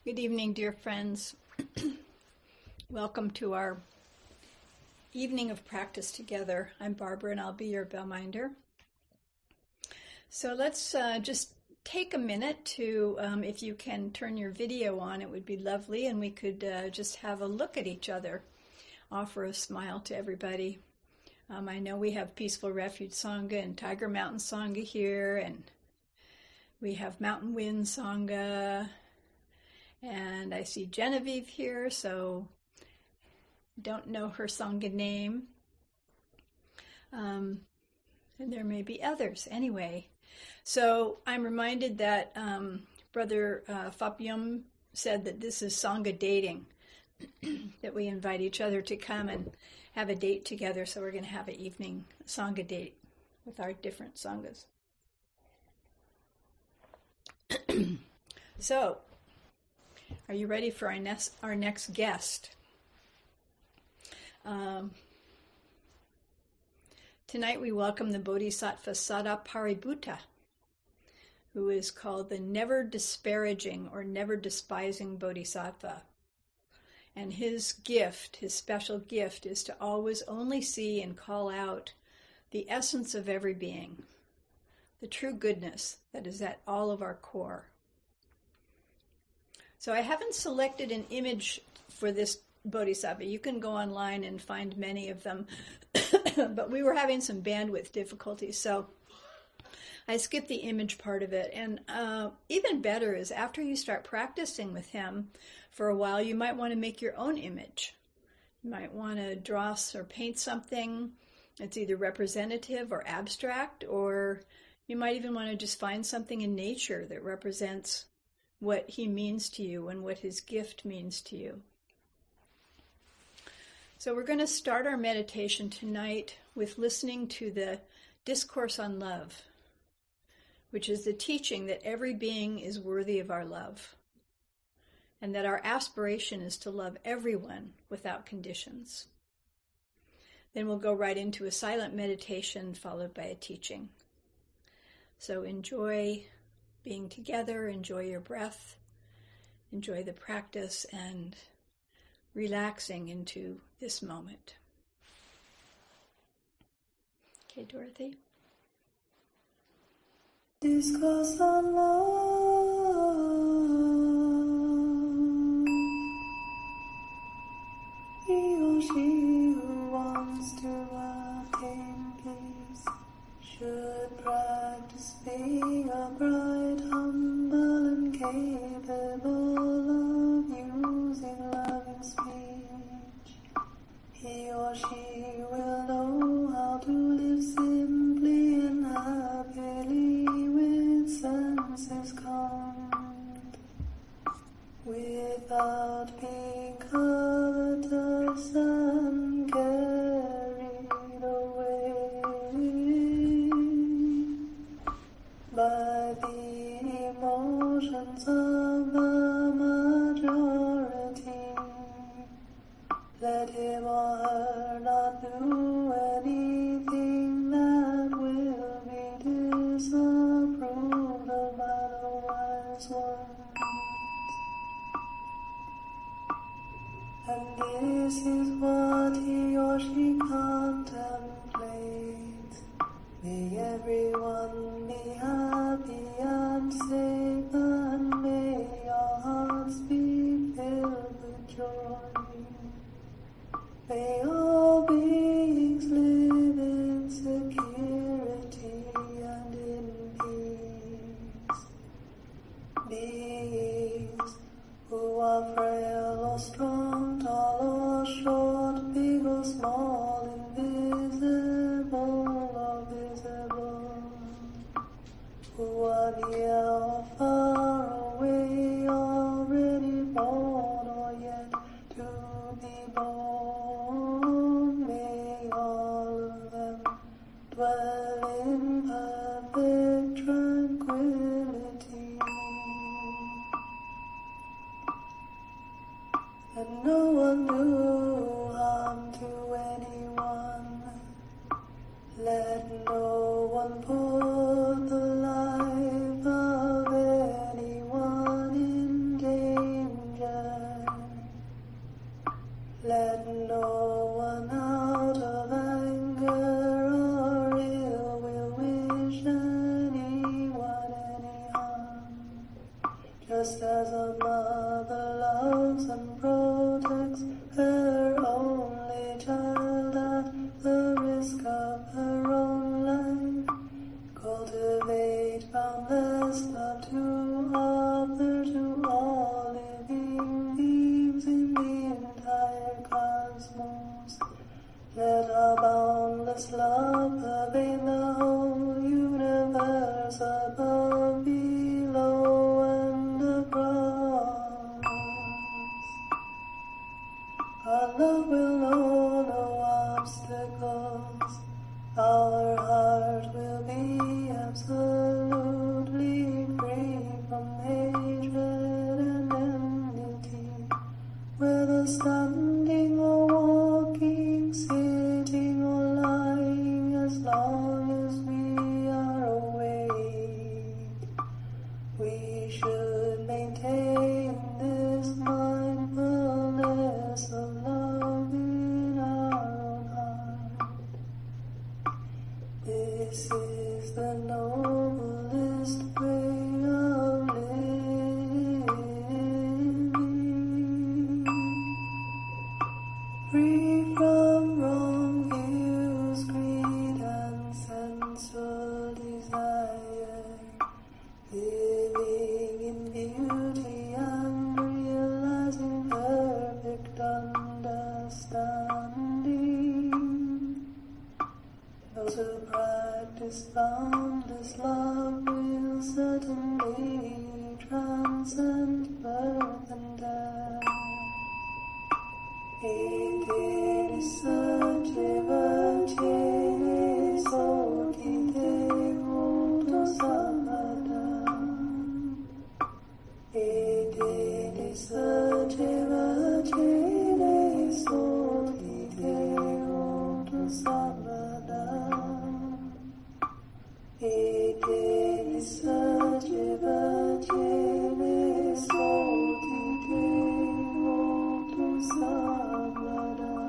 Good evening, dear friends. Welcome to our evening of practice together. I'm Barbara and I'll be your bellminder. So let's just take a minute to, if you can turn your video on, it would be lovely, and we could just have a look at each other, offer a smile to everybody. I know we have Peaceful Refuge Sangha and Tiger Mountain Sangha here, and we have Mountain Wind Sangha. And I see Genevieve here, so don't know her Sangha name. And there may be others. Anyway, so I'm reminded that Brother Fapyum said that this is Sangha dating, that we invite each other to come and have a date together. So we're going to have an evening Sangha date with our different Sanghas. So, are you ready for our next guest? Tonight we welcome the Bodhisattva Sada Paributta, who is called the never disparaging or never despising Bodhisattva. And his gift, his special gift, is to always only see and call out the essence of every being, the true goodness that is at all of our core. So I haven't selected an image for this Bodhisattva. You can go online and find many of them, but we were having some bandwidth difficulties, so I skipped the image part of it. And even better is after you start practicing with him for a while, you might want to make your own image. You might want to draw or paint something that's either representative or abstract, or you might even want to just find something in nature that represents what he means to you and what his gift means to you. So we're going to start our meditation tonight with listening to the Discourse on Love, which is the teaching that every being is worthy of our love, and that our aspiration is to love everyone without conditions. Then we'll go right into a silent meditation followed by a teaching. So enjoy being together, enjoy your breath, enjoy the practice, and relaxing into this moment. Okay, Dorothy. Discourse on love. He or she who wants to attain peace should practice being upright, humble, and capable of using loving speech. He or she will know how to live simply and happily with senses calmed, without being covetous and carried away by the emotions of the majority. Let him or her not do anything that will be disapproved of by the wise ones. And this is what he or she contemplates. May everyone be happy and safe, and may your hearts be filled with joy. May all beings live in security and in peace. Beings who are frail or strong, tall or short, big or small, invisible or visible, who are near or far away, already born or yet to be born. boundless love pervade the whole universe above, below, and across. Our love will know no obstacles. Our heart will be absolutely free from hatred and enmity. Whether standing or walking, sitting or lying, as long as we are awake, we should maintain this mindfulness of love in our own heart. This is the noblest way of living, free from wrong views, greed and sensual desire, living in beauty and realizing perfect understanding. Those who practice boundless love will certainly transcend birth and death. Eke discerce virgine sotite multo sabadam. Eke discerce virgine sotite multo sabadam. Eke discerce virgine sotite multo sabadam.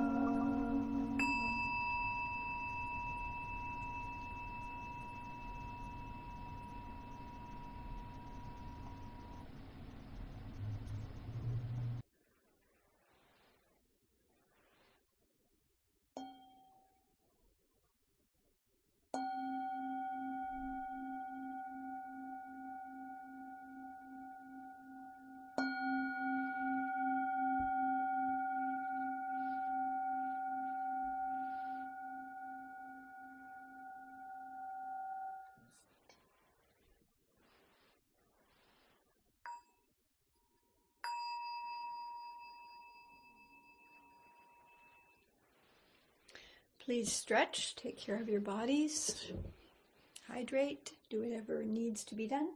Please stretch, take care of your bodies, hydrate, do whatever needs to be done.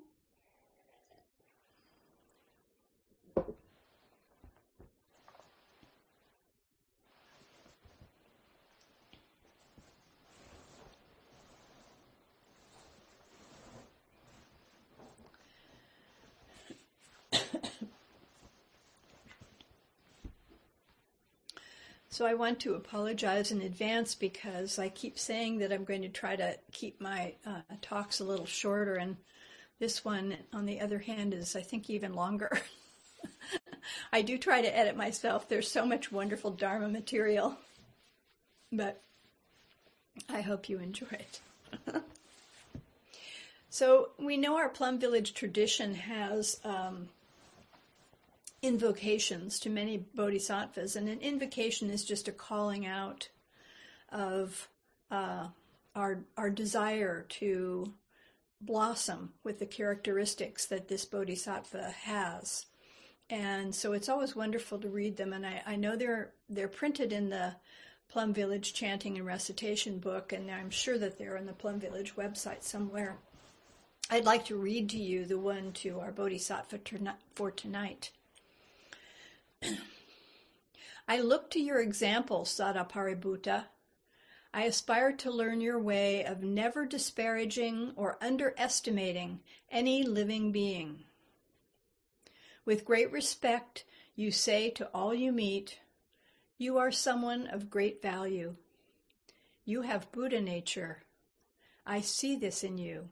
So I want to apologize in advance because I keep saying that I'm going to try to keep my talks a little shorter, and this one, on the other hand, is, I think, even longer. I do try to edit myself. There's so much wonderful Dharma material, but I hope you enjoy it. So we know our Plum Village tradition has invocations to many bodhisattvas, and an invocation is just a calling out of our desire to blossom with the characteristics that this bodhisattva has. And so it's always wonderful to read them, and I know they're printed in the Plum Village Chanting and Recitation book, and I'm sure that they're on the Plum Village website somewhere. I'd like to read to you the one to our bodhisattva for tonight. I look to your example, Sadaparibhutta. I aspire to learn your way of never disparaging or underestimating any living being. With great respect, you say to all you meet, you are someone of great value. You have Buddha nature. I see this in you.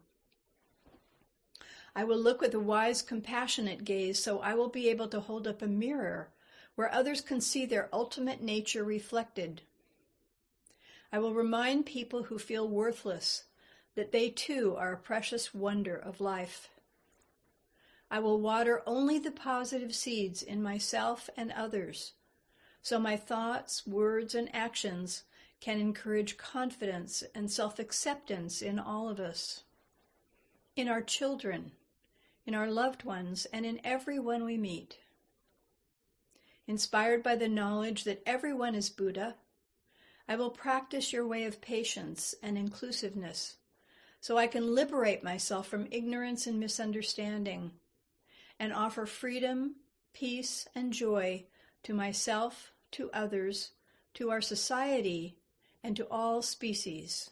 I will look with a wise, compassionate gaze, so I will be able to hold up a mirror where others can see their ultimate nature reflected. I will remind people who feel worthless that they too are a precious wonder of life. I will water only the positive seeds in myself and others, so my thoughts, words, and actions can encourage confidence and self-acceptance in all of us, in our children, in our loved ones, and in everyone we meet. Inspired by the knowledge that everyone is Buddha, I will practice your way of patience and inclusiveness so I can liberate myself from ignorance and misunderstanding and offer freedom, peace, and joy to myself, to others, to our society, and to all species.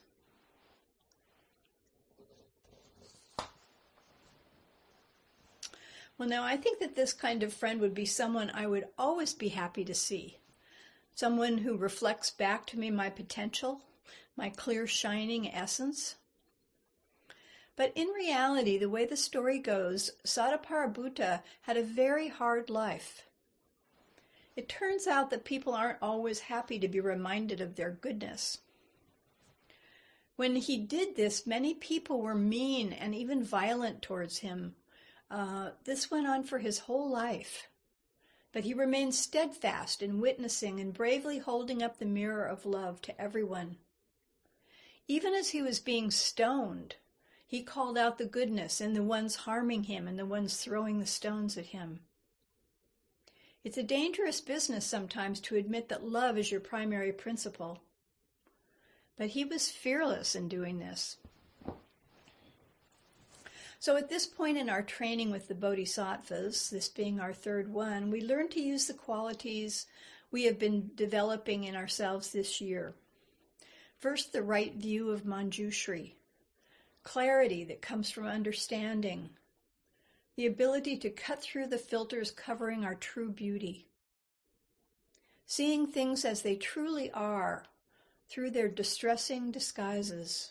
Well, now I think that this kind of friend would be someone I would always be happy to see. Someone who reflects back to me my potential, my clear, shining essence. But in reality, the way the story goes, Sadapaributta had a very hard life. It turns out that people aren't always happy to be reminded of their goodness. When he did this, many people were mean and even violent towards him. This went on for his whole life. But he remained steadfast in witnessing and bravely holding up the mirror of love to everyone. Even as he was being stoned, he called out the goodness in the ones harming him and the ones throwing the stones at him. It's a dangerous business sometimes to admit that love is your primary principle. But he was fearless in doing this. So at this point in our training with the Bodhisattvas, this being our third one, we learn to use the qualities we have been developing in ourselves this year. First, the right view of Manjushri, clarity that comes from understanding, the ability to cut through the filters covering our true beauty, seeing things as they truly are through their distressing disguises.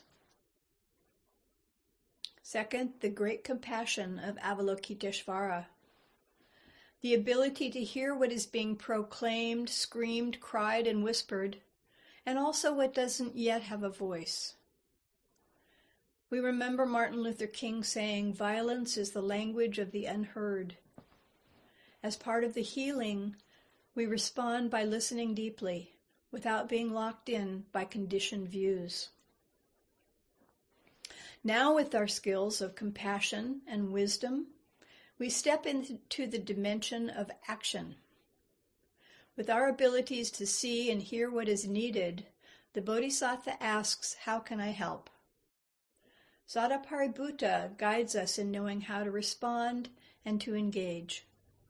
Second, the great compassion of Avalokiteshvara, the ability to hear what is being proclaimed, screamed, cried, and whispered, and also what doesn't yet have a voice. We remember Martin Luther King saying, "Violence is the language of the unheard." As part of the healing, we respond by listening deeply, without being locked in by conditioned views. Now, with our skills of compassion and wisdom, we step into the dimension of action. With our abilities to see and hear what is needed, the Bodhisattva asks, "How can I help?" Sadapaributta guides us in knowing how to respond and to engage.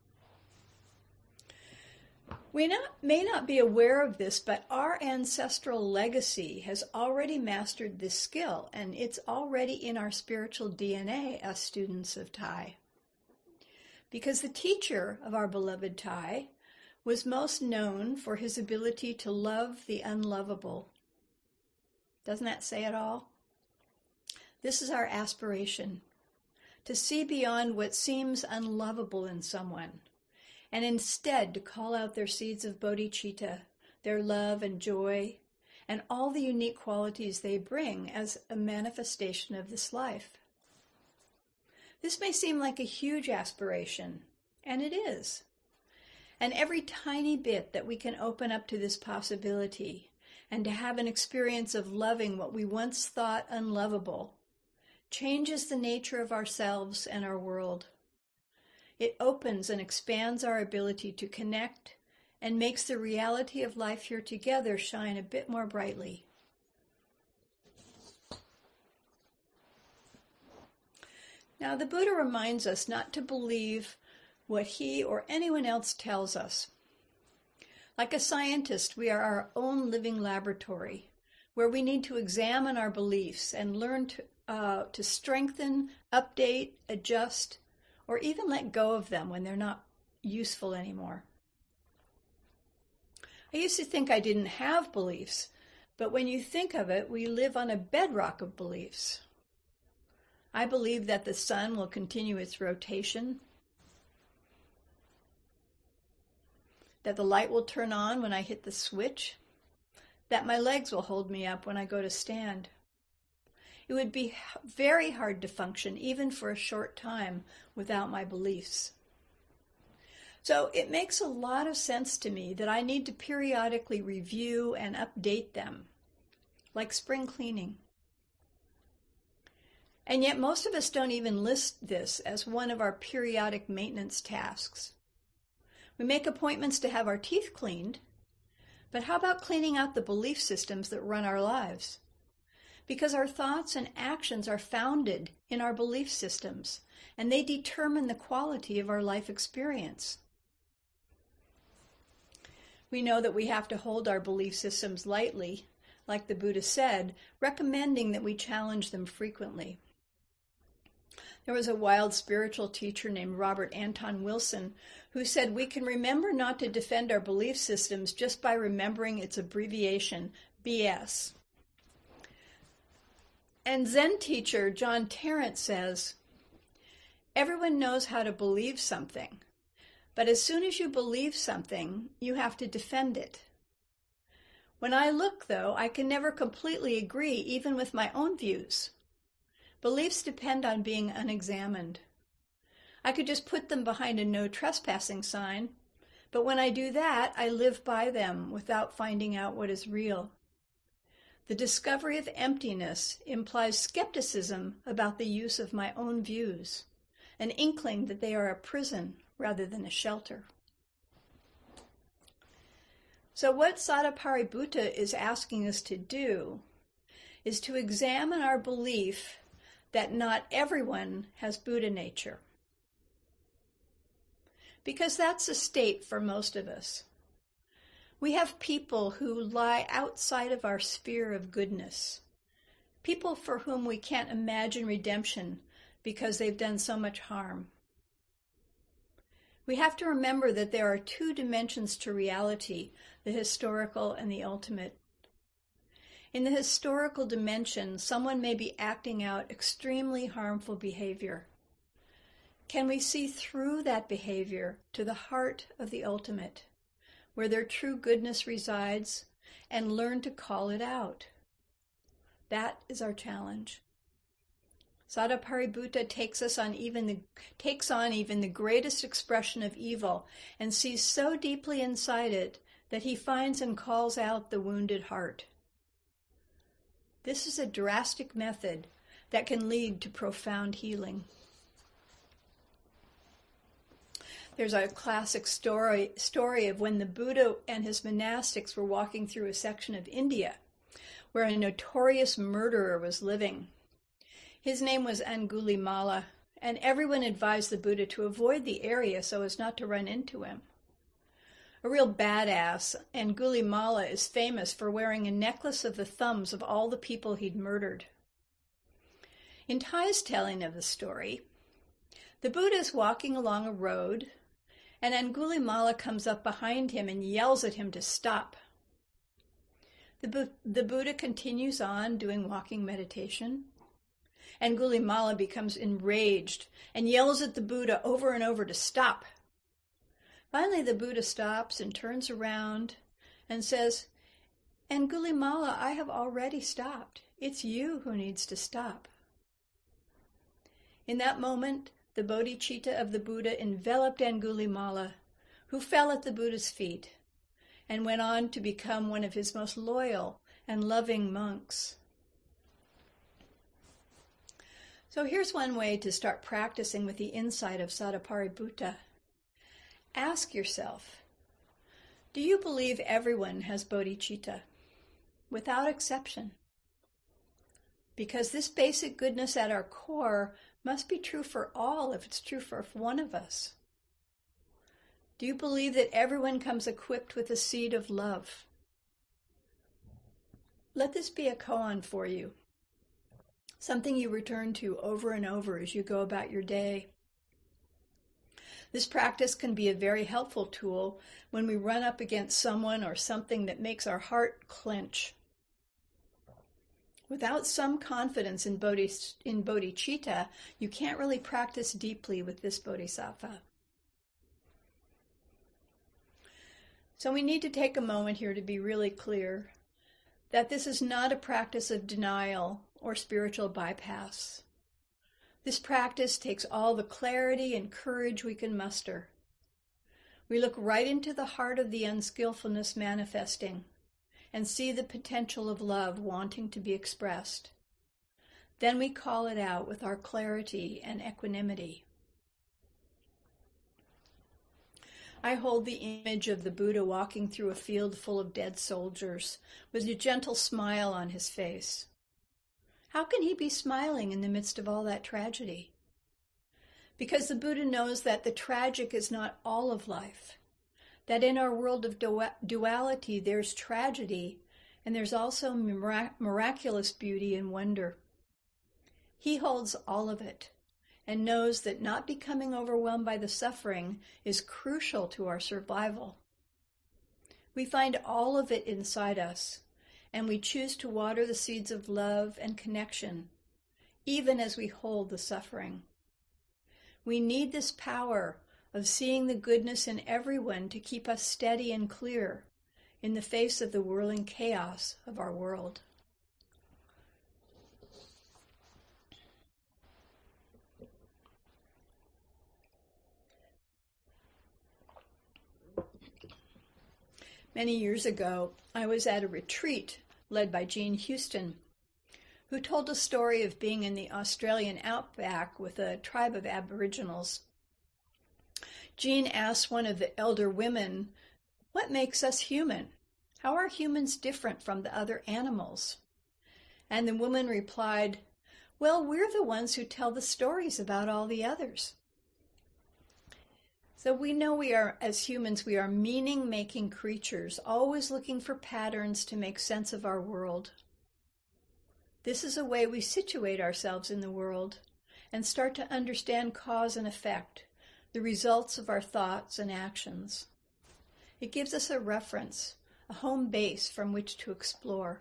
We may not be aware of this, but our ancestral legacy has already mastered this skill, and it's already in our spiritual DNA as students of Thai. Because the teacher of our beloved Thai was most known for his ability to love the unlovable. Doesn't that say it all? This is our aspiration, to see beyond what seems unlovable in someone, and instead to call out their seeds of bodhicitta, their love and joy, and all the unique qualities they bring as a manifestation of this life. This may seem like a huge aspiration, and it is. And every tiny bit that we can open up to this possibility and to have an experience of loving what we once thought unlovable changes the nature of ourselves and our world. It opens and expands our ability to connect and makes the reality of life here together shine a bit more brightly. Now, the Buddha reminds us not to believe what he or anyone else tells us. Like a scientist, we are our own living laboratory, where we need to examine our beliefs and learn to strengthen, update, adjust, or even let go of them when they're not useful anymore. I used to think I didn't have beliefs, but when you think of it, we live on a bedrock of beliefs. I believe that the sun will continue its rotation, that the light will turn on when I hit the switch, that my legs will hold me up when I go to stand. It would be very hard to function, even for a short time, without my beliefs. So it makes a lot of sense to me that I need to periodically review and update them, like spring cleaning. And yet most of us don't even list this as one of our periodic maintenance tasks. We make appointments to have our teeth cleaned, but how about cleaning out the belief systems that run our lives? Because our thoughts and actions are founded in our belief systems, and they determine the quality of our life experience. We know that we have to hold our belief systems lightly, like the Buddha said, recommending that we challenge them frequently. There was a wild spiritual teacher named Robert Anton Wilson who said we can remember not to defend our belief systems just by remembering its abbreviation, BS. And Zen teacher John Tarrant says, everyone knows how to believe something, but as soon as you believe something, you have to defend it. When I look, though, I can never completely agree, even with my own views. Beliefs depend on being unexamined. I could just put them behind a no trespassing sign, but when I do that, I live by them without finding out what is real. The discovery of emptiness implies skepticism about the use of my own views, an inkling that they are a prison rather than a shelter. So what Sadapaributta is asking us to do is to examine our belief that not everyone has Buddha nature. Because that's a state for most of us. We have people who lie outside of our sphere of goodness. People for whom we can't imagine redemption because they've done so much harm. We have to remember that there are two dimensions to reality, the historical and the ultimate. In the historical dimension, someone may be acting out extremely harmful behavior. Can we see through that behavior to the heart of the ultimate, where their true goodness resides, and learn to call it out? That is our challenge. Sadapaributta takes on even the greatest expression of evil and sees so deeply inside it that he finds and calls out the wounded heart. This is a drastic method that can lead to profound healing. There's a classic story of when the Buddha and his monastics were walking through a section of India where a notorious murderer was living. His name was Angulimala, and everyone advised the Buddha to avoid the area so as not to run into him. A real badass, Angulimala is famous for wearing a necklace of the thumbs of all the people he'd murdered. In Thay's telling of the story, the Buddha is walking along a road, and Angulimala comes up behind him and yells at him to stop. The Buddha continues on doing walking meditation. Angulimala becomes enraged and yells at the Buddha over and over to stop. Finally, the Buddha stops and turns around and says, Angulimala, I have already stopped. It's you who needs to stop. In that moment, the bodhicitta of the Buddha enveloped Angulimala, who fell at the Buddha's feet and went on to become one of his most loyal and loving monks. So here's one way to start practicing with the insight of Sadapaributta. Ask yourself, do you believe everyone has bodhicitta? Without exception. Because this basic goodness at our core must be true for all if it's true for one of us. Do you believe that everyone comes equipped with a seed of love? Let this be a koan for you, something you return to over and over as you go about your day. This practice can be a very helpful tool when we run up against someone or something that makes our heart clench. Without some confidence in bodhicitta, you can't really practice deeply with this bodhisattva. So we need to take a moment here to be really clear that this is not a practice of denial or spiritual bypass. This practice takes all the clarity and courage we can muster. We look right into the heart of the unskillfulness manifesting, and see the potential of love wanting to be expressed. Then we call it out with our clarity and equanimity. I hold the image of the Buddha walking through a field full of dead soldiers with a gentle smile on his face. How can he be smiling in the midst of all that tragedy? Because the Buddha knows that the tragic is not all of life, that in our world of duality there's tragedy and there's also miraculous beauty and wonder. He holds all of it and knows that not becoming overwhelmed by the suffering is crucial to our survival. We find all of it inside us, and we choose to water the seeds of love and connection, even as we hold the suffering. We need this power of seeing the goodness in everyone to keep us steady and clear in the face of the whirling chaos of our world. Many years ago, I was at a retreat led by Jean Houston, who told a story of being in the Australian outback with a tribe of Aboriginals. Jean asked one of the elder women, "What makes us human? How are humans different from the other animals?" And the woman replied, "Well, we're the ones who tell the stories about all the others." So we know as humans, we are meaning-making creatures, always looking for patterns to make sense of our world. This is a way we situate ourselves in the world and start to understand cause and effect, the results of our thoughts and actions. It gives us a reference, a home base from which to explore.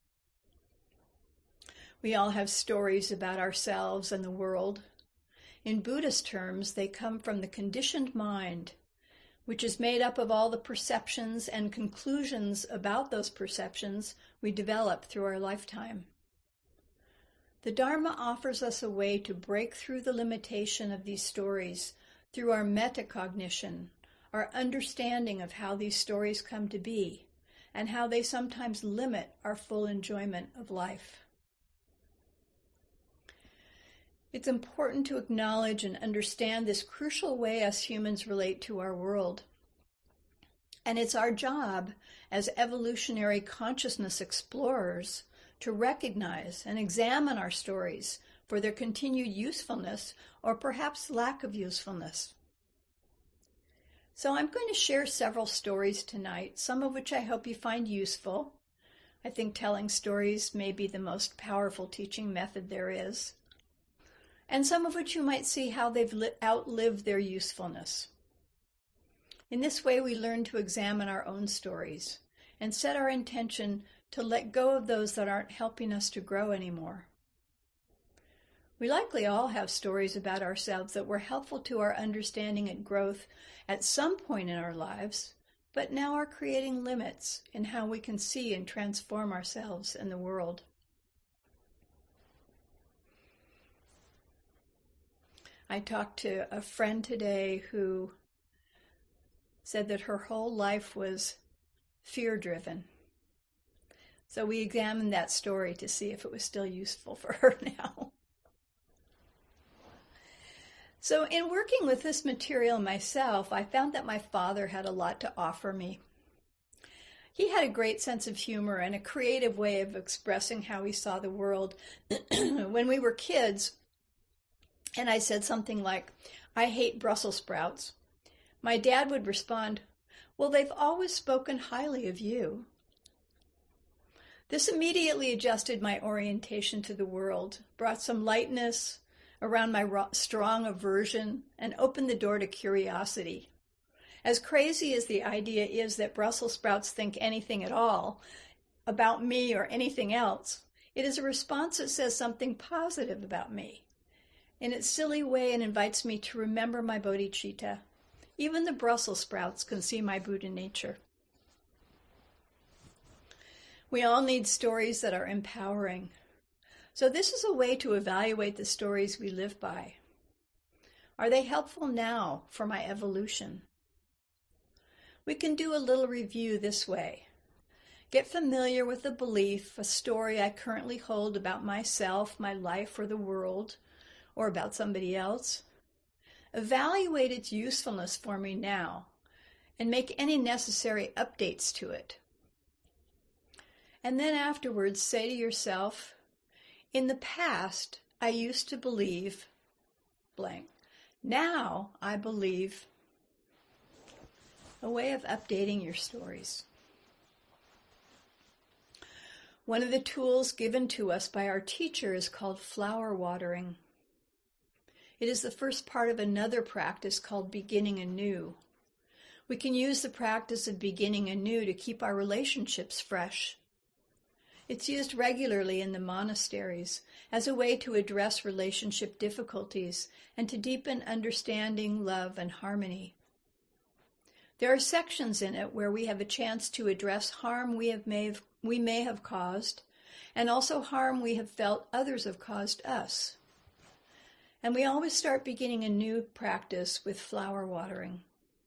We all have stories about ourselves and the world. In Buddhist terms, they come from the conditioned mind, which is made up of all the perceptions and conclusions about those perceptions we develop through our lifetime. The Dharma offers us a way to break through the limitation of these stories through our metacognition, our understanding of how these stories come to be, and how they sometimes limit our full enjoyment of life. It's important to acknowledge and understand this crucial way us humans relate to our world. And it's our job as evolutionary consciousness explorers to recognize and examine our stories for their continued usefulness or perhaps lack of usefulness. So I'm going to share several stories tonight, some of which I hope you find useful. I think telling stories may be the most powerful teaching method there is. And some of which you might see how they've outlived their usefulness. In this way, we learn to examine our own stories and set our intention to let go of those that aren't helping us to grow anymore. We likely all have stories about ourselves that were helpful to our understanding and growth at some point in our lives, but now are creating limits in how we can see and transform ourselves and the world. I talked to a friend today who said that her whole life was fear-driven. So we examined that story to see if it was still useful for her now. So in working with this material myself, I found that my father had a lot to offer me. He had a great sense of humor and a creative way of expressing how he saw the world. When we were kids, and I said something like, "I hate Brussels sprouts," my dad would respond, "Well, they've always spoken highly of you." This immediately adjusted my orientation to the world, brought some lightness around my strong aversion, and opened the door to curiosity. As crazy as the idea is that Brussels sprouts think anything at all about me or anything else, it is a response that says something positive about me. In its silly way, it invites me to remember my bodhicitta. Even the Brussels sprouts can see my Buddha nature. We all need stories that are empowering. So this is a way to evaluate the stories we live by. Are they helpful now for my evolution? We can do a little review this way. Get familiar with a belief, a story I currently hold about myself, my life, or the world, or about somebody else. Evaluate its usefulness for me now, and make any necessary updates to it. And then afterwards say to yourself, in the past, I used to believe blank. Now I believe. A way of updating your stories. One of the tools given to us by our teacher is called flower watering. It is the first part of another practice called beginning anew. We can use the practice of beginning anew to keep our relationships fresh. It's used regularly in the monasteries as a way to address relationship difficulties and to deepen understanding, love, and harmony. There are sections in it where we have a chance to address harm we may have caused, and also harm we have felt others have caused us. And we always start beginning a new practice with flower watering.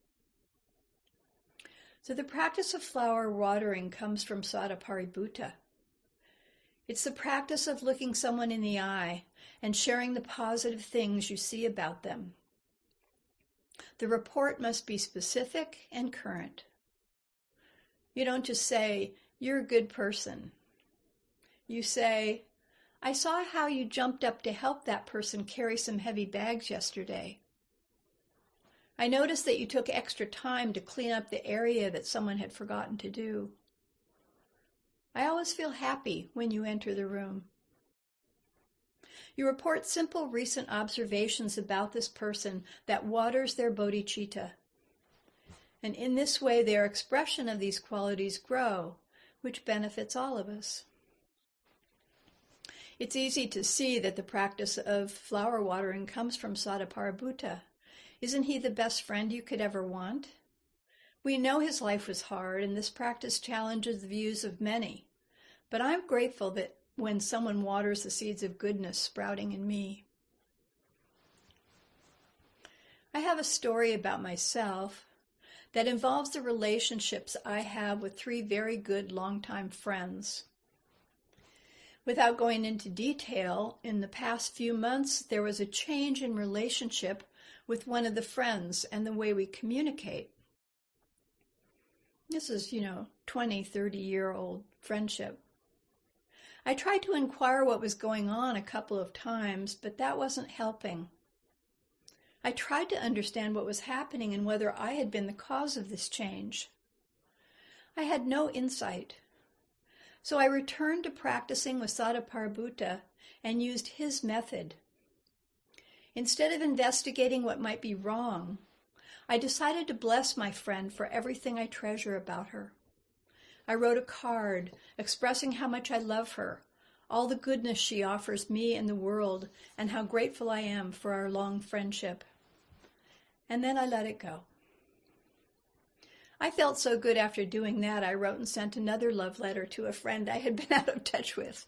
So the practice of flower watering comes from Sadaparibhutta. It's the practice of looking someone in the eye and sharing the positive things you see about them. The report must be specific and current. You don't just say, "You're a good person." You say, "I saw how you jumped up to help that person carry some heavy bags yesterday. I noticed that you took extra time to clean up the area that someone had forgotten to do. I always feel happy when you enter the room." You report simple recent observations about this person that waters their bodhicitta. And in this way, their expression of these qualities grow, which benefits all of us. It's easy to see that the practice of flower watering comes from Sadaparibhutta. Isn't he the best friend you could ever want? We know his life was hard, and this practice challenges the views of many. But I'm grateful that when someone waters the seeds of goodness sprouting in me. I have a story about myself that involves the relationships I have with 3 very good longtime friends. Without going into detail, in the past few months, there was a change in relationship with one of the friends and the way we communicate. This is, 20, 30-year-old friendship. I tried to inquire what was going on a couple of times, but that wasn't helping. I tried to understand what was happening and whether I had been the cause of this change. I had no insight. So I returned to practicing with Sadaparibhutta and used his method. Instead of investigating what might be wrong, I decided to bless my friend for everything I treasure about her. I wrote a card expressing how much I love her, all the goodness she offers me and the world, and how grateful I am for our long friendship. And then I let it go. I felt so good after doing that, I wrote and sent another love letter to a friend I had been out of touch with.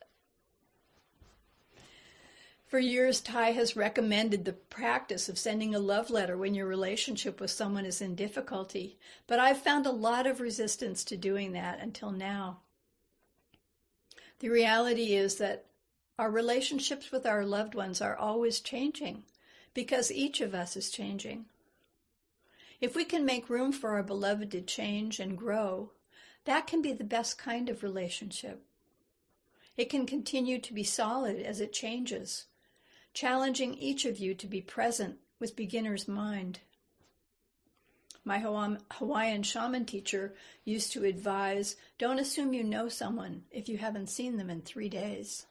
For years, Thai has recommended the practice of sending a love letter when your relationship with someone is in difficulty, but I've found a lot of resistance to doing that until now. The reality is that our relationships with our loved ones are always changing because each of us is changing. If we can make room for our beloved to change and grow, that can be the best kind of relationship. It can continue to be solid as it changes, challenging each of you to be present with beginner's mind. My Hawaiian shaman teacher used to advise, don't assume you know someone if you haven't seen them in 3 days.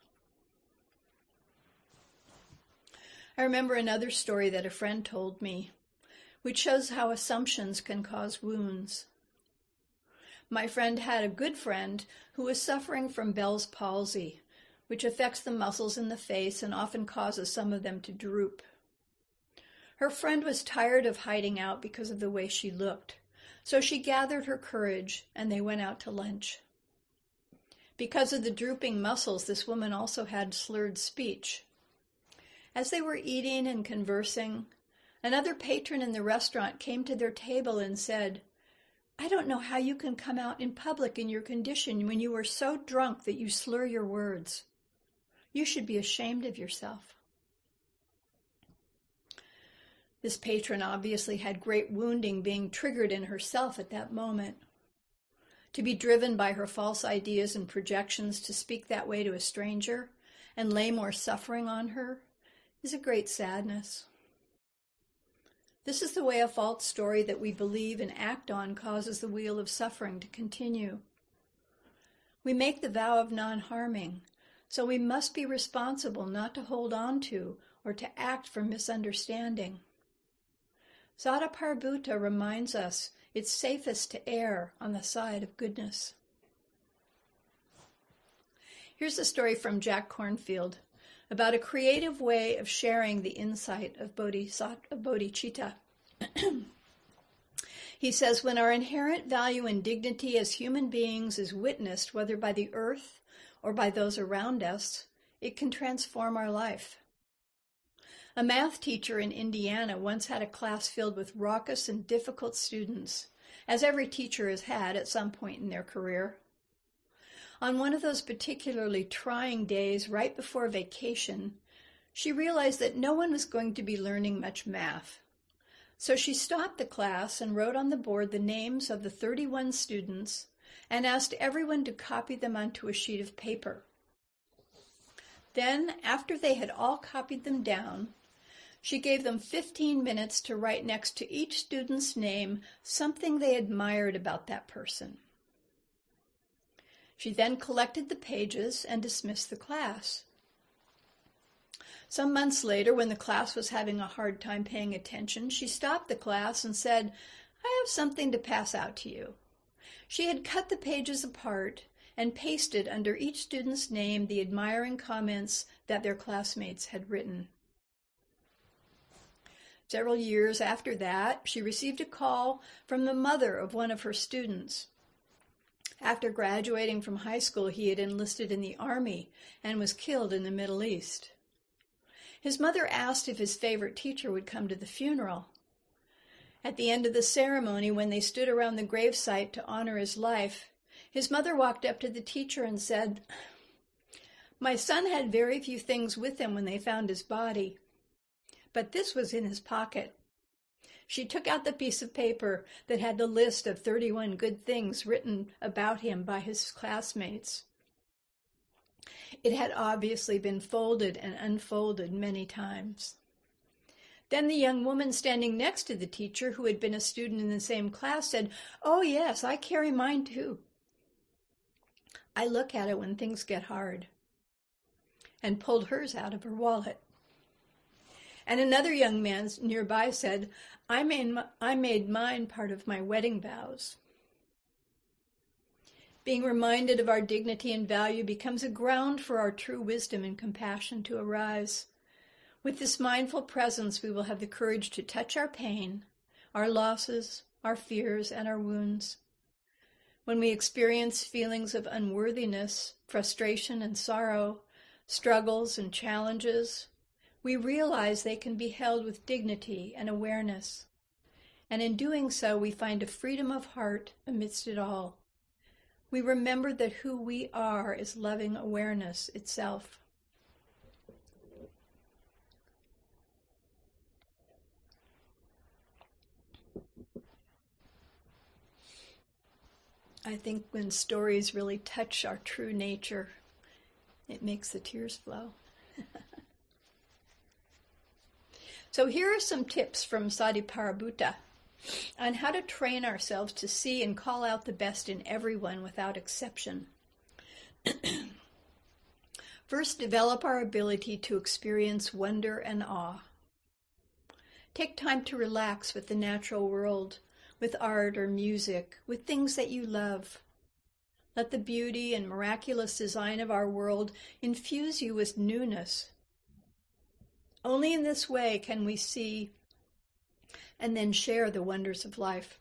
I remember another story that a friend told me, which shows how assumptions can cause wounds. My friend had a good friend who was suffering from Bell's palsy, which affects the muscles in the face and often causes some of them to droop. Her friend was tired of hiding out because of the way she looked, so she gathered her courage and they went out to lunch. Because of the drooping muscles, this woman also had slurred speech. As they were eating and conversing, another patron in the restaurant came to their table and said, I don't know how you can come out in public in your condition when you are so drunk that you slur your words. You should be ashamed of yourself. This patron obviously had great wounding being triggered in herself at that moment. To be driven by her false ideas and projections to speak that way to a stranger and lay more suffering on her is a great sadness. This is the way a false story that we believe and act on causes the wheel of suffering to continue. We make the vow of non-harming, so we must be responsible not to hold on to or to act from misunderstanding. Sadaparabhuta reminds us it's safest to err on the side of goodness. Here's a story from Jack Kornfield about a creative way of sharing the insight of bodhicitta. He says, when our inherent value and dignity as human beings is witnessed, whether by the earth or by those around us, it can transform our life. A math teacher in Indiana once had a class filled with raucous and difficult students, as every teacher has had at some point in their career. On one of those particularly trying days right before vacation, she realized that no one was going to be learning much math. So she stopped the class and wrote on the board the names of the 31 students and asked everyone to copy them onto a sheet of paper. Then, after they had all copied them down, she gave them 15 minutes to write next to each student's name something they admired about that person. She then collected the pages and dismissed the class. Some months later, when the class was having a hard time paying attention, she stopped the class and said, "I have something to pass out to you." She had cut the pages apart and pasted under each student's name the admiring comments that their classmates had written. Several years after that, she received a call from the mother of one of her students. After graduating from high school, he had enlisted in the army and was killed in the Middle East. His mother asked if his favorite teacher would come to the funeral. At the end of the ceremony, when they stood around the gravesite to honor his life, his mother walked up to the teacher and said, "My son had very few things with him when they found his body, but this was in his pocket." She took out the piece of paper that had the list of 31 good things written about him by his classmates. It had obviously been folded and unfolded many times. Then the young woman standing next to the teacher, who had been a student in the same class, said, "Oh yes, I carry mine too. I look at it when things get hard," and pulled hers out of her wallet. And another young man nearby said, I made mine part of my wedding vows." Being reminded of our dignity and value becomes a ground for our true wisdom and compassion to arise. With this mindful presence, we will have the courage to touch our pain, our losses, our fears, and our wounds. When we experience feelings of unworthiness, frustration and sorrow, struggles and challenges, we realize they can be held with dignity and awareness. And in doing so, we find a freedom of heart amidst it all. We remember that who we are is loving awareness itself. I think when stories really touch our true nature, it makes the tears flow. So here are some tips from Sadaparabhuta on how to train ourselves to see and call out the best in everyone without exception. First, develop our ability to experience wonder and awe. Take time to relax with the natural world, with art or music, with things that you love. Let the beauty and miraculous design of our world infuse you with newness. Only in this way can we see and then share the wonders of life.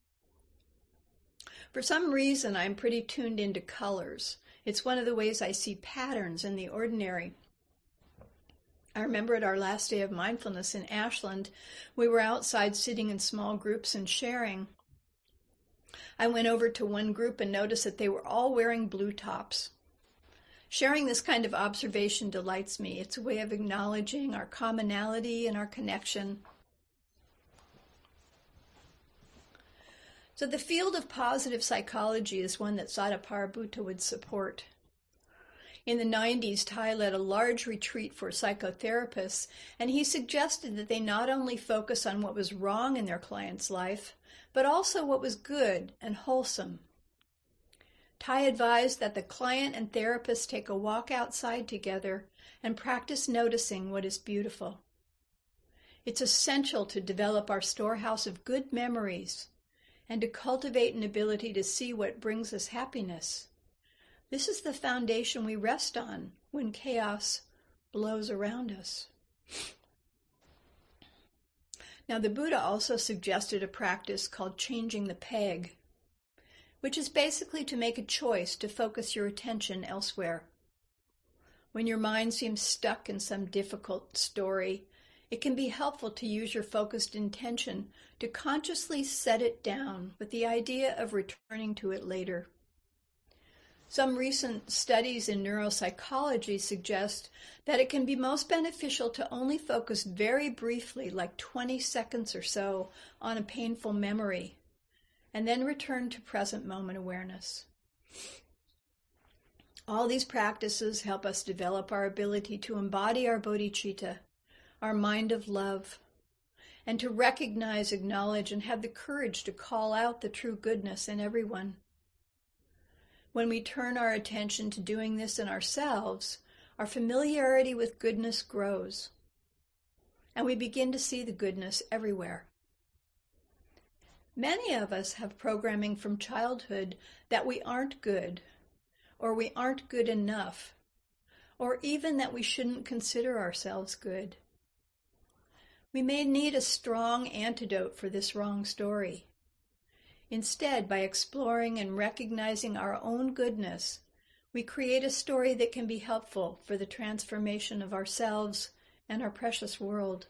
For some reason, I'm pretty tuned into colors. It's one of the ways I see patterns in the ordinary. I remember at our last day of mindfulness in Ashland, we were outside sitting in small groups and sharing. I went over to one group and noticed that they were all wearing blue tops. Sharing this kind of observation delights me. It's a way of acknowledging our commonality and our connection. So the field of positive psychology is one that Sadaparabutta would support. In the 90s, Thay led a large retreat for psychotherapists, and he suggested that they not only focus on what was wrong in their client's life, but also what was good and wholesome. Thay advised that the client and therapist take a walk outside together and practice noticing what is beautiful. It's essential to develop our storehouse of good memories and to cultivate an ability to see what brings us happiness. This is the foundation we rest on when chaos blows around us. Now, the Buddha also suggested a practice called changing the peg, which is basically to make a choice to focus your attention elsewhere. When your mind seems stuck in some difficult story, it can be helpful to use your focused intention to consciously set it down with the idea of returning to it later. Some recent studies in neuropsychology suggest that it can be most beneficial to only focus very briefly, like 20 seconds or so, on a painful memory, and then return to present moment awareness. All these practices help us develop our ability to embody our bodhicitta, our mind of love, and to recognize, acknowledge, and have the courage to call out the true goodness in everyone. When we turn our attention to doing this in ourselves, our familiarity with goodness grows, and we begin to see the goodness everywhere. Many of us have programming from childhood that we aren't good, or we aren't good enough, or even that we shouldn't consider ourselves good. We may need a strong antidote for this wrong story. Instead, by exploring and recognizing our own goodness, we create a story that can be helpful for the transformation of ourselves and our precious world.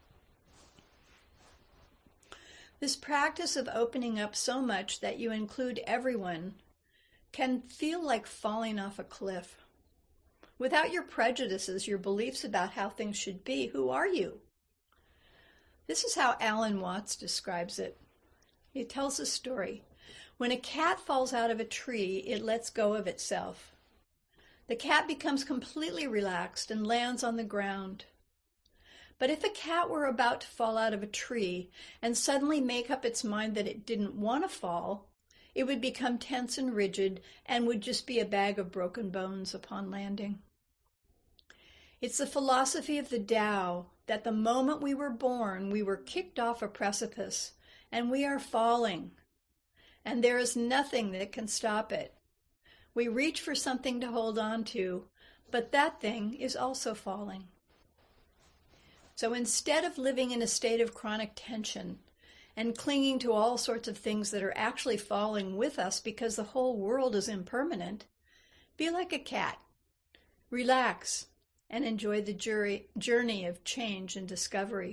This practice of opening up so much that you include everyone can feel like falling off a cliff. Without your prejudices, your beliefs about how things should be, who are you? This is how Alan Watts describes it. He tells a story. When a cat falls out of a tree, it lets go of itself. The cat becomes completely relaxed and lands on the ground. But if a cat were about to fall out of a tree and suddenly make up its mind that it didn't want to fall, it would become tense and rigid and would just be a bag of broken bones upon landing. It's the philosophy of the Tao that the moment we were born, we were kicked off a precipice, and we are falling, and there is nothing that can stop it. We reach for something to hold on to, but that thing is also falling. So instead of living in a state of chronic tension and clinging to all sorts of things that are actually falling with us because the whole world is impermanent, be like a cat. Relax and enjoy the journey of change and discovery.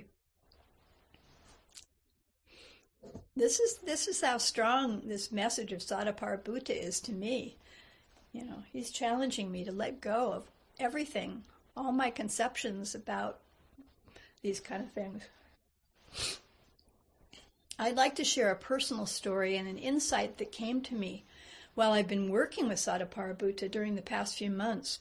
This is how strong this message of Sadaparabutta is to me. He's challenging me to let go of everything, all my conceptions about these kind of things. I'd like to share a personal story and an insight that came to me while I've been working with Sadaparabutta during the past few months.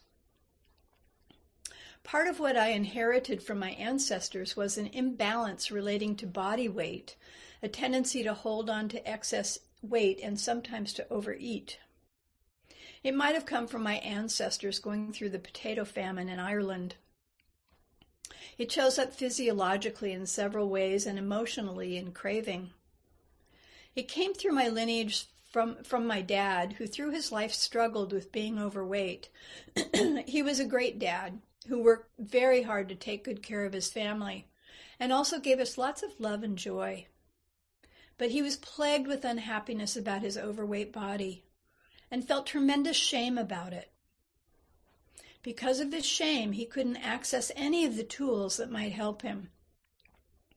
Part of what I inherited from my ancestors was an imbalance relating to body weight, a tendency to hold on to excess weight and sometimes to overeat. It might have come from my ancestors going through the potato famine in Ireland. It shows up physiologically in several ways and emotionally in craving. It came through my lineage from my dad, who through his life struggled with being overweight. He was a great dad who worked very hard to take good care of his family and also gave us lots of love and joy. But he was plagued with unhappiness about his overweight body and felt tremendous shame about it. Because of his shame, he couldn't access any of the tools that might help him.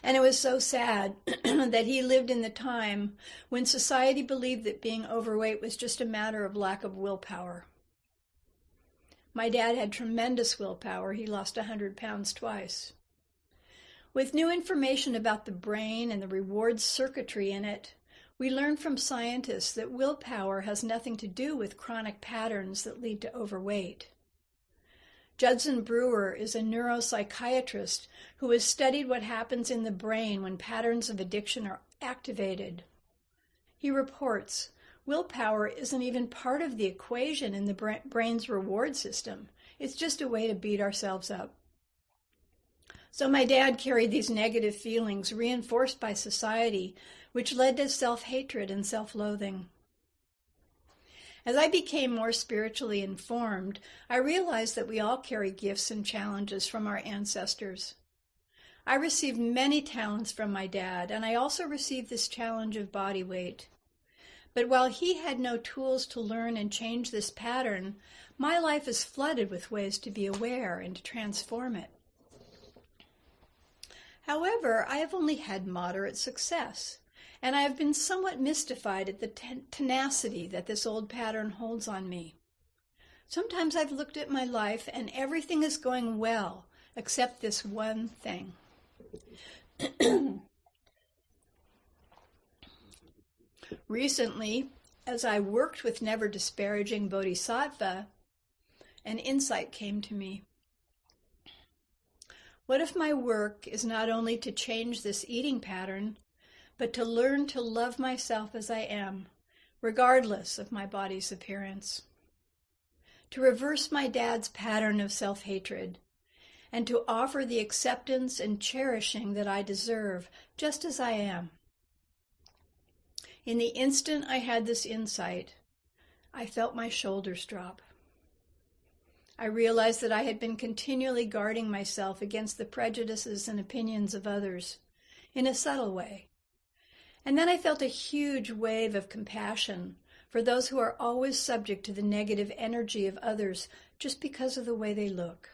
And it was so sad that he lived in the time when society believed that being overweight was just a matter of lack of willpower. My dad had tremendous willpower. He lost 100 pounds twice. With new information about the brain and the reward circuitry in it, we learned from scientists that willpower has nothing to do with chronic patterns that lead to overweight. Judson Brewer is a neuropsychiatrist who has studied what happens in the brain when patterns of addiction are activated. He reports, willpower isn't even part of the equation in the brain's reward system. It's just a way to beat ourselves up. So my dad carried these negative feelings reinforced by society, which led to self-hatred and self-loathing. As I became more spiritually informed, I realized that we all carry gifts and challenges from our ancestors. I received many talents from my dad, and I also received this challenge of body weight. But while he had no tools to learn and change this pattern, my life is flooded with ways to be aware and to transform it. However, I have only had moderate success, and I have been somewhat mystified at the tenacity that this old pattern holds on me. Sometimes I've looked at my life and everything is going well, except this one thing. Recently, as I worked with Never Disparaging Bodhisattva, an insight came to me. What if my work is not only to change this eating pattern, but to learn to love myself as I am, regardless of my body's appearance? To reverse my dad's pattern of self-hatred, and to offer the acceptance and cherishing that I deserve, just as I am. In the instant I had this insight, I felt my shoulders drop. I realized that I had been continually guarding myself against the prejudices and opinions of others, in a subtle way. And then I felt a huge wave of compassion for those who are always subject to the negative energy of others just because of the way they look.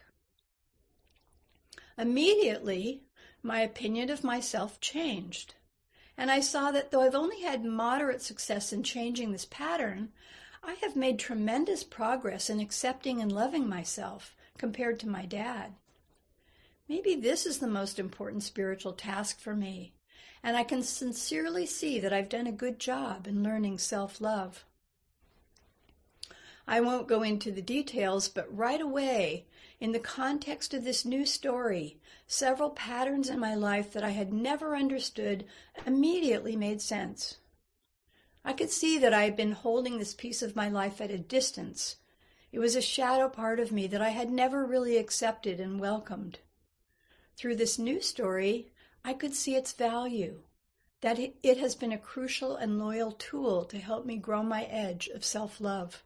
Immediately, my opinion of myself changed, and I saw that though I've only had moderate success in changing this pattern, I have made tremendous progress in accepting and loving myself compared to my dad. Maybe this is the most important spiritual task for me, and I can sincerely see that I've done a good job in learning self-love. I won't go into the details, but right away, in the context of this new story, several patterns in my life that I had never understood immediately made sense. I could see that I had been holding this piece of my life at a distance. It was a shadow part of me that I had never really accepted and welcomed. Through this new story, I could see its value, that it has been a crucial and loyal tool to help me grow my edge of self-love.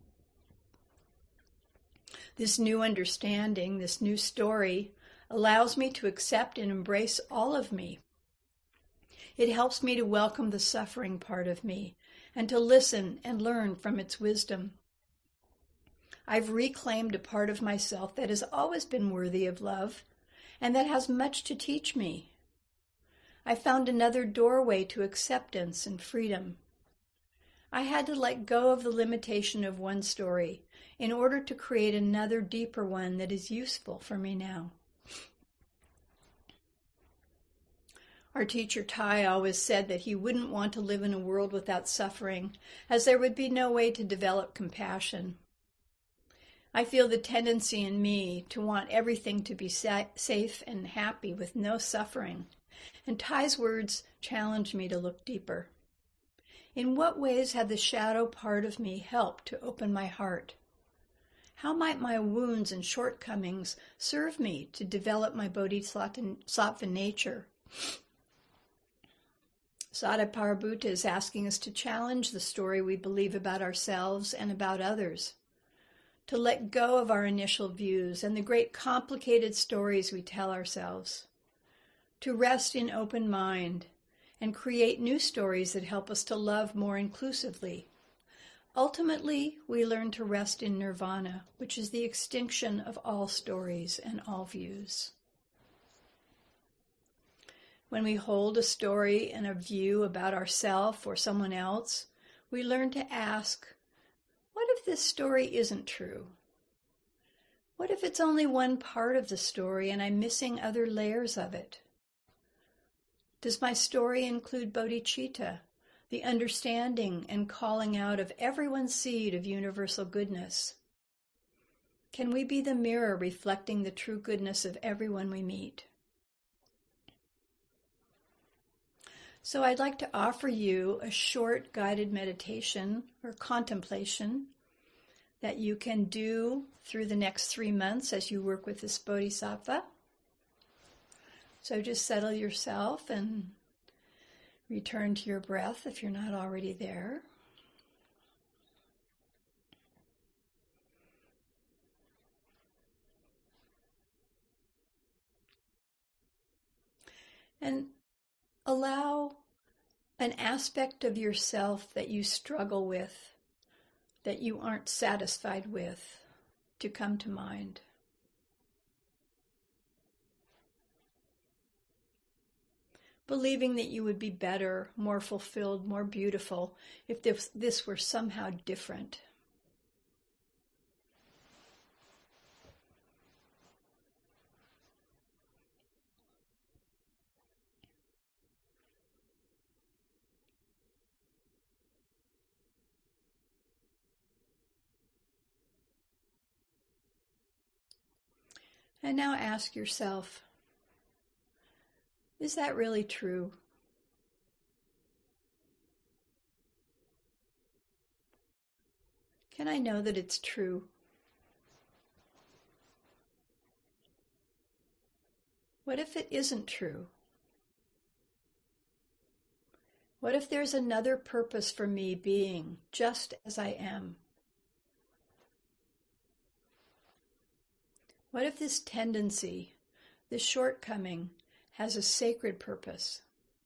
This new understanding, this new story, allows me to accept and embrace all of me. It helps me to welcome the suffering part of me and to listen and learn from its wisdom. I've reclaimed a part of myself that has always been worthy of love and that has much to teach me. I found another doorway to acceptance and freedom. I had to let go of the limitation of one story in order to create another deeper one that is useful for me now. Our teacher Tai always said that he wouldn't want to live in a world without suffering, as there would be no way to develop compassion. I feel the tendency in me to want everything to be safe and happy with no suffering, and Tai's words challenged me to look deeper. In what ways had the shadow part of me helped to open my heart? How might my wounds and shortcomings serve me to develop my bodhisattva nature? Sada Parabhuta is asking us to challenge the story we believe about ourselves and about others, to let go of our initial views and the great complicated stories we tell ourselves, to rest in open mind and create new stories that help us to love more inclusively. Ultimately, we learn to rest in nirvana, which is the extinction of all stories and all views. When we hold a story and a view about ourselves or someone else, we learn to ask, what if this story isn't true? What if it's only one part of the story and I'm missing other layers of it? Does my story include bodhicitta, the understanding and calling out of everyone's seed of universal goodness? Can we be the mirror reflecting the true goodness of everyone we meet? So I'd like to offer you a short guided meditation or contemplation that you can do through the next 3 months as you work with this bodhisattva. So just settle yourself and return to your breath if you're not already there. And allow an aspect of yourself that you struggle with, that you aren't satisfied with, to come to mind. Believing that you would be better, more fulfilled, more beautiful if this were somehow different. And now ask yourself, is that really true? Can I know that it's true? What if it isn't true? What if there's another purpose for me being just as I am? What if this tendency, this shortcoming, has a sacred purpose?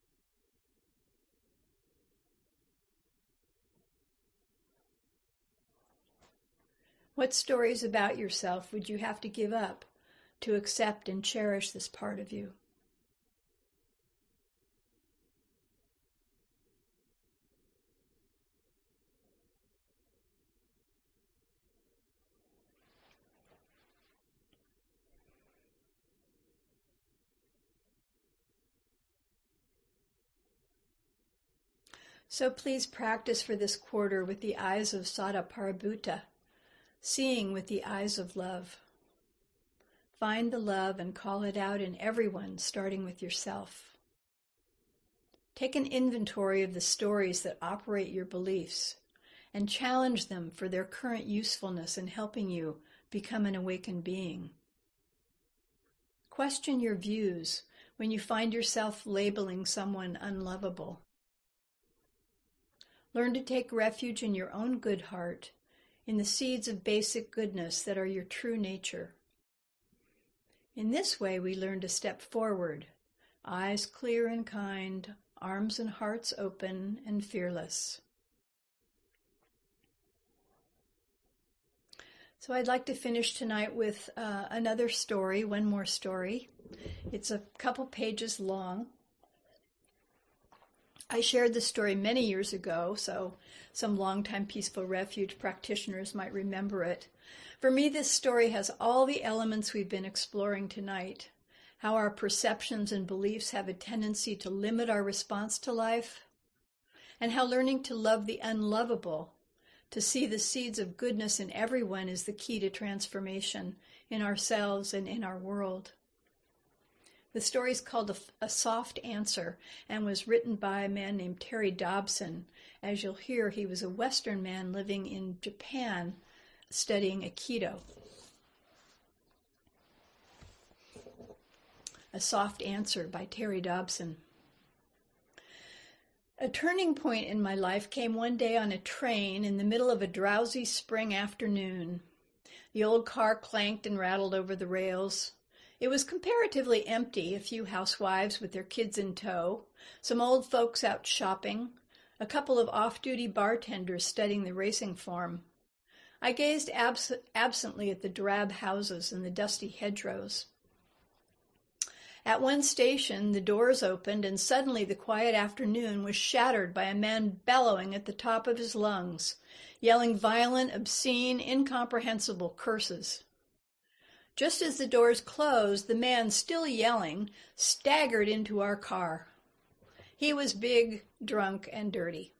What stories about yourself would you have to give up to accept and cherish this part of you? So please practice for this quarter with the eyes of Sada Paribhuta, seeing with the eyes of love. Find the love and call it out in everyone, starting with yourself. Take an inventory of the stories that operate your beliefs and challenge them for their current usefulness in helping you become an awakened being. Question your views when you find yourself labeling someone unlovable. Learn to take refuge in your own good heart, in the seeds of basic goodness that are your true nature. In this way, we learn to step forward, eyes clear and kind, arms and hearts open and fearless. So I'd like to finish tonight with another story, one more story. It's a couple pages long. I shared this story many years ago, so some longtime Peaceful Refuge practitioners might remember it. For me, this story has all the elements we've been exploring tonight, how our perceptions and beliefs have a tendency to limit our response to life, and how learning to love the unlovable, to see the seeds of goodness in everyone, is the key to transformation in ourselves and in our world. The story is called A Soft Answer and was written by a man named Terry Dobson. As you'll hear, he was a Western man living in Japan studying Aikido. A Soft Answer by Terry Dobson. A turning point in my life came one day on a train in the middle of a drowsy spring afternoon. The old car clanked and rattled over the rails. It was comparatively empty, a few housewives with their kids in tow, some old folks out shopping, a couple of off-duty bartenders studying the racing form. I gazed absently at the drab houses and the dusty hedgerows. At one station, the doors opened, and suddenly the quiet afternoon was shattered by a man bellowing at the top of his lungs, yelling violent, obscene, incomprehensible curses. Just as the doors closed, the man, still yelling, staggered into our car. He was big, drunk, and dirty.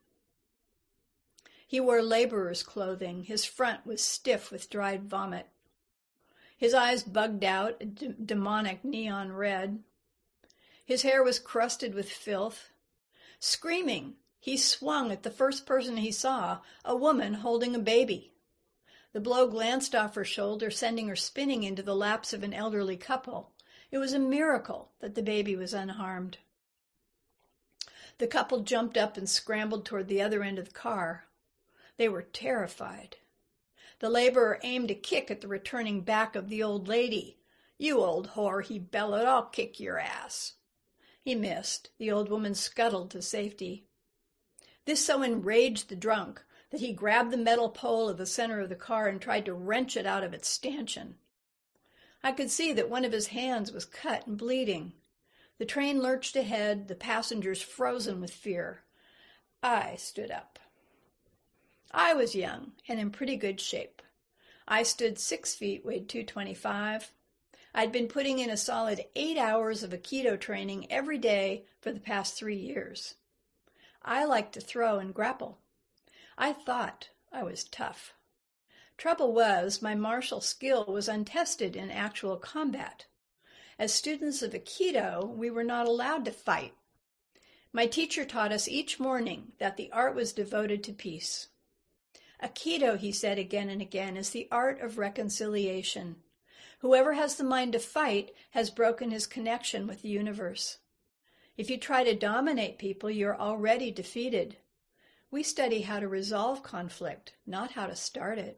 He wore laborer's clothing. His front was stiff with dried vomit. His eyes bugged out, a demonic neon red. His hair was crusted with filth. Screaming, he swung at the first person he saw, a woman holding a baby. The blow glanced off her shoulder, sending her spinning into the laps of an elderly couple. It was a miracle that the baby was unharmed. The couple jumped up and scrambled toward the other end of the car. They were terrified. The laborer aimed a kick at the returning back of the old lady. "You old whore," he bellowed, "I'll kick your ass." He missed. The old woman scuttled to safety. This so enraged the drunk that he grabbed the metal pole at the center of the car and tried to wrench it out of its stanchion. I could see that one of his hands was cut and bleeding. The train lurched ahead, the passengers frozen with fear. I stood up. I was young and in pretty good shape. I stood 6 feet, weighed 225. I'd been putting in a solid 8 hours of Aikido training every day for the past 3 years. I liked to throw and grapple. I thought I was tough. Trouble was, my martial skill was untested in actual combat. As students of Aikido, we were not allowed to fight. My teacher taught us each morning that the art was devoted to peace. Aikido, he said again and again, is the art of reconciliation. Whoever has the mind to fight has broken his connection with the universe. If you try to dominate people, you're already defeated. We study how to resolve conflict, not how to start it.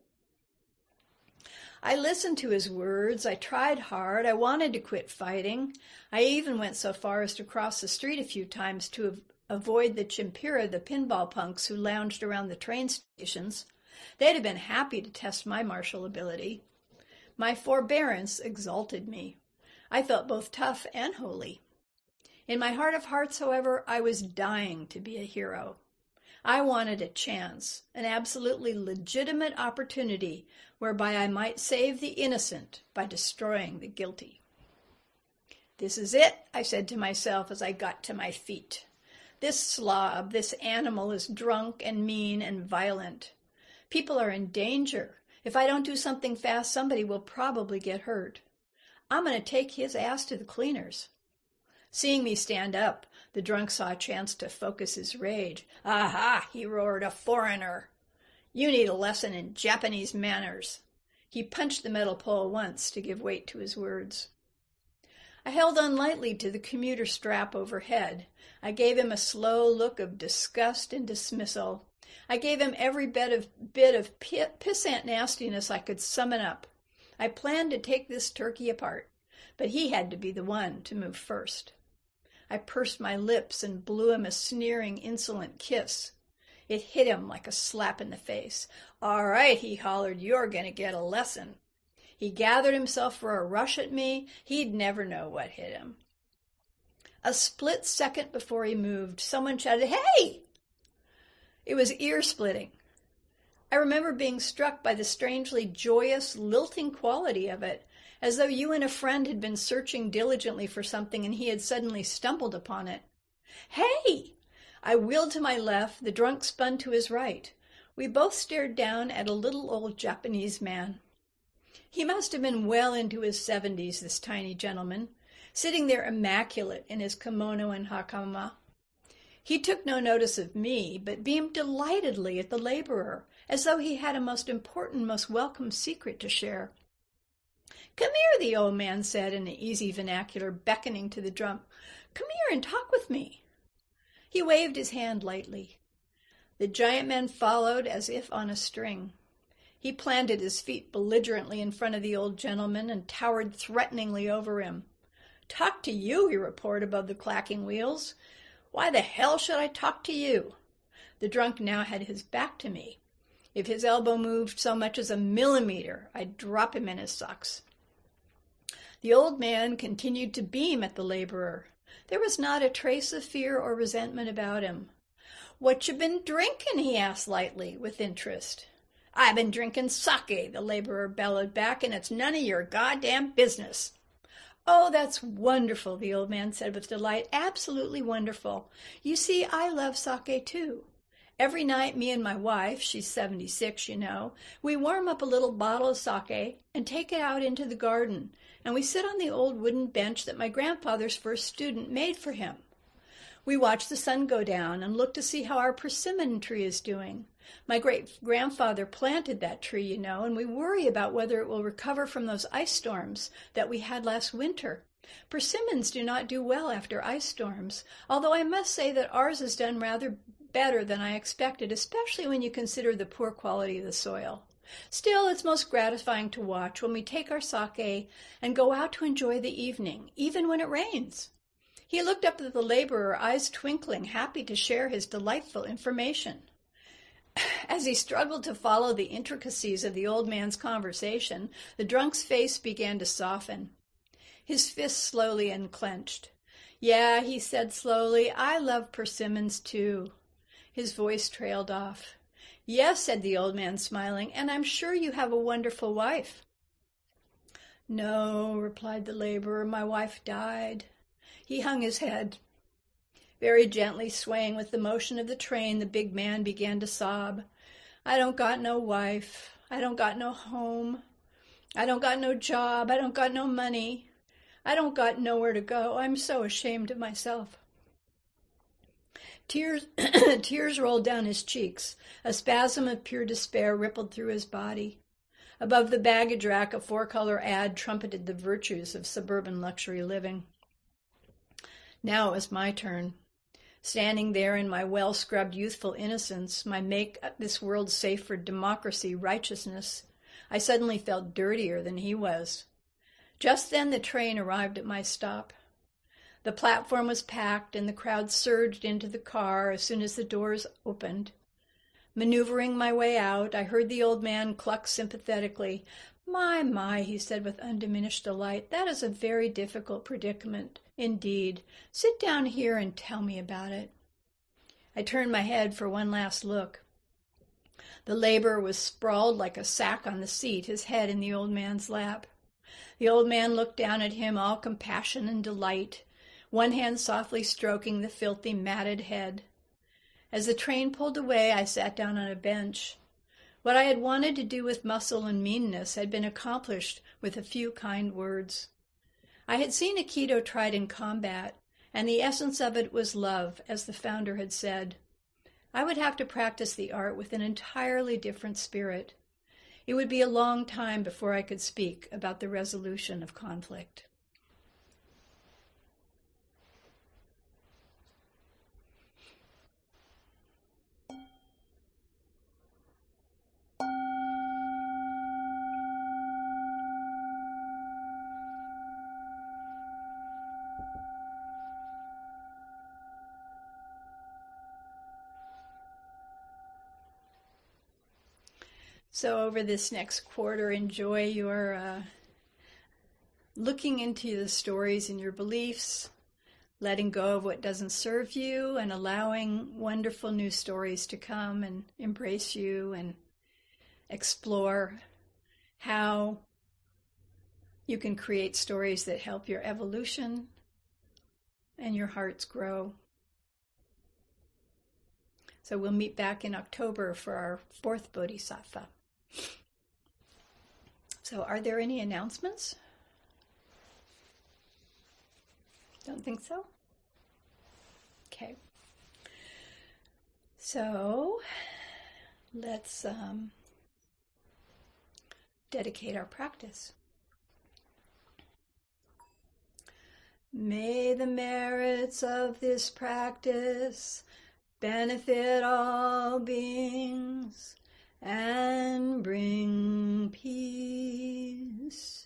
I listened to his words. I tried hard. I wanted to quit fighting. I even went so far as to cross the street a few times to avoid the chimpira, the pinball punks who lounged around the train stations. They'd have been happy to test my martial ability. My forbearance exalted me. I felt both tough and holy. In my heart of hearts, however, I was dying to be a hero. I wanted a chance, an absolutely legitimate opportunity whereby I might save the innocent by destroying the guilty. "This is it," I said to myself as I got to my feet. "This slob, this animal is drunk and mean and violent. People are in danger. If I don't do something fast, somebody will probably get hurt. I'm going to take his ass to the cleaners." Seeing me stand up, the drunk saw a chance to focus his rage. "Aha!" he roared, "a foreigner. You need a lesson in Japanese manners." He punched the metal pole once to give weight to his words. I held on lightly to the commuter strap overhead. I gave him a slow look of disgust and dismissal. I gave him every bit of pissant nastiness I could summon up. I planned to take this turkey apart, but he had to be the one to move first. I pursed my lips and blew him a sneering, insolent kiss. It hit him like a slap in the face. "All right," he hollered, "you're going to get a lesson." He gathered himself for a rush at me. He'd never know what hit him. A split second before he moved, someone shouted, "Hey!" It was ear-splitting. I remember being struck by the strangely joyous, lilting quality of it, as though you and a friend had been searching diligently for something and he had suddenly stumbled upon it. "Hey!" I wheeled to my left, the drunk spun to his right. We both stared down at a little old Japanese man. He must have been well into his 70s, this tiny gentleman, sitting there immaculate in his kimono and hakama. He took no notice of me, but beamed delightedly at the laborer, as though he had a most important, most welcome secret to share. "Come here," the old man said in an easy vernacular, beckoning to the drunk. "Come here and talk with me." He waved his hand lightly. The giant man followed as if on a string. He planted his feet belligerently in front of the old gentleman and towered threateningly over him. "Talk to you," he reported above the clacking wheels. "Why the hell should I talk to you?" The drunk now had his back to me. If his elbow moved so much as a millimeter, I'd drop him in his socks. The old man continued to beam at the laborer. There was not a trace of fear or resentment about him. "What you been drinking?" he asked lightly, with interest. "I've been drinking sake," the laborer bellowed back, "and it's none of your goddamn business." "Oh, that's wonderful," the old man said with delight. "Absolutely wonderful. You see, I love sake too. Every night, me and my wife, she's 76, you know, we warm up a little bottle of sake and take it out into the garden, and we sit on the old wooden bench that my grandfather's first student made for him. We watch the sun go down and look to see how our persimmon tree is doing. My great-grandfather planted that tree, you know, and we worry about whether it will recover from those ice storms that we had last winter. Persimmons do not do well after ice storms, although I must say that ours has done rather better than I expected, especially when you consider the poor quality of the soil. Still, it's most gratifying to watch when we take our sake and go out to enjoy the evening, even when it rains." He looked up at the laborer, eyes twinkling, happy to share his delightful information. As he struggled to follow the intricacies of the old man's conversation, the drunk's face began to soften. His fists slowly unclenched. "Yeah," he said slowly, "I love persimmons too." His voice trailed off. "Yes," said the old man, smiling, "and I'm sure you have a wonderful wife." "No," replied the laborer, "my wife died." He hung his head. Very gently, swaying with the motion of the train, the big man began to sob. "I don't got no wife. I don't got no home. I don't got no job. I don't got no money. I don't got nowhere to go. I'm so ashamed of myself." Tears rolled down his cheeks. A spasm of pure despair rippled through his body. Above the baggage rack, a four-color ad trumpeted the virtues of suburban luxury living. Now it was my turn. Standing there in my well-scrubbed youthful innocence, my make this world safe for democracy righteousness, I suddenly felt dirtier than he was. Just then the train arrived at my stop. The platform was packed, and the crowd surged into the car as soon as the doors opened. Maneuvering my way out, I heard the old man cluck sympathetically. My, he said with undiminished delight, "that is a very difficult predicament, indeed. Sit down here and tell me about it." I turned my head for one last look. The laborer was sprawled like a sack on the seat, his head in the old man's lap. The old man looked down at him, all compassion and delight, one hand softly stroking the filthy, matted head. As the train pulled away, I sat down on a bench. What I had wanted to do with muscle and meanness had been accomplished with a few kind words. I had seen Aikido tried in combat, and the essence of it was love, as the founder had said. I would have to practice the art with an entirely different spirit. It would be a long time before I could speak about the resolution of conflict. So over this next quarter, enjoy your looking into the stories and your beliefs, letting go of what doesn't serve you, and allowing wonderful new stories to come and embrace you and explore how you can create stories that help your evolution and your hearts grow. So we'll meet back in October for our 4th Bodhisattva. So are there any announcements? Don't think so? Okay. So let's dedicate our practice. May the merits of this practice benefit all beings and bring peace.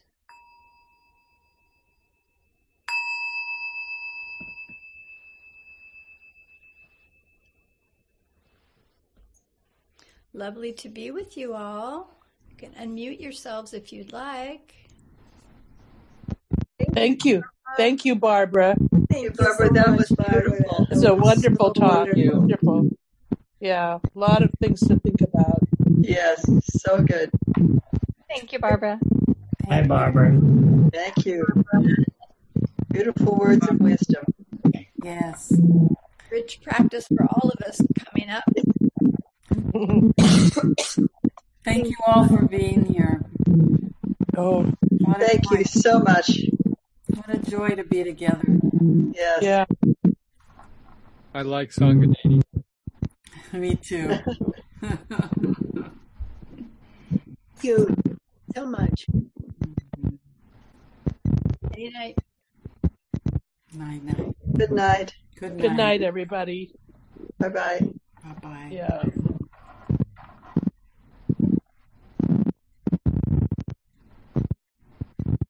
Lovely to be with you all. You can unmute yourselves if you'd like. Thank you. Thank you, Barbara. Thank you, Barbara. so That much, was Barbara. beautiful. It's a wonderful So talk. wonderful. Wonderful. Yeah, a lot of things to think about. Yes, so good. Thank you, Barbara. Hi, Barbara. Thank you. Beautiful words of wisdom. Yes. Rich practice for all of us coming up. Thank you all for being here. Oh, What a Thank joy. you so much. What a joy to be together. Yes. yeah. I like Sanganini. Me too. Thank you so much. Good night. Night, night. Good night. Good night. Good night, everybody. Bye-bye. Bye-bye. Yeah.